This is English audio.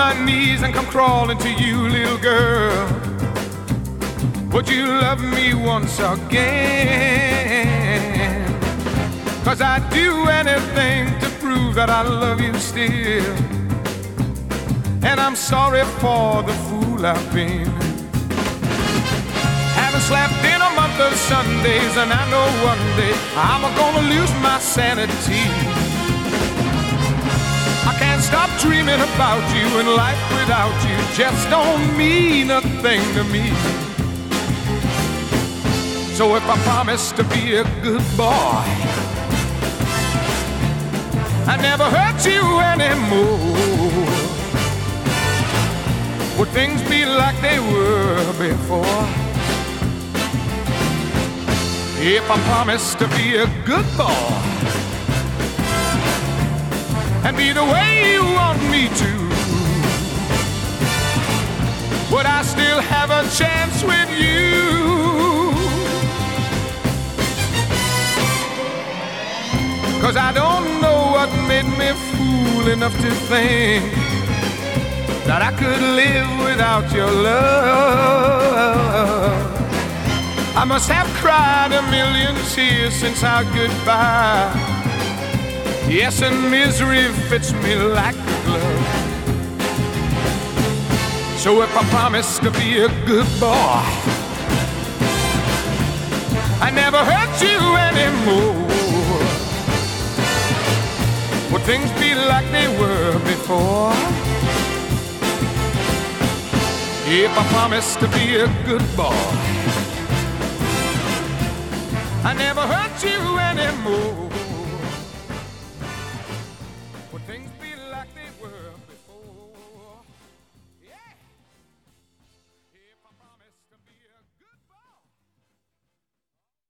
my knees and come crawling to you, little girl. Would you love me once again? 'Cause I'd do anything to prove that I love you still. And I'm sorry for the fool I've been. Haven't slept in a month of Sundays, and I know one day I'm gonna lose my sanity. I can't stop dreaming about you, and life without you just don't mean a thing to me. So if I promise to be a good boy, I never hurt you anymore, would things be like they were before? If I promise to be a good boy and be the way you want me to, would I still have a chance with you? Cause I don't know what made me fool enough to think that I could live without your love. I must have cried a million tears since our goodbye. Yes, and misery fits me like a glove. So if I promise to be a good boy, I never hurt you anymore, would things be like they were before? If I promise to be a good boy, I never hurt you anymore.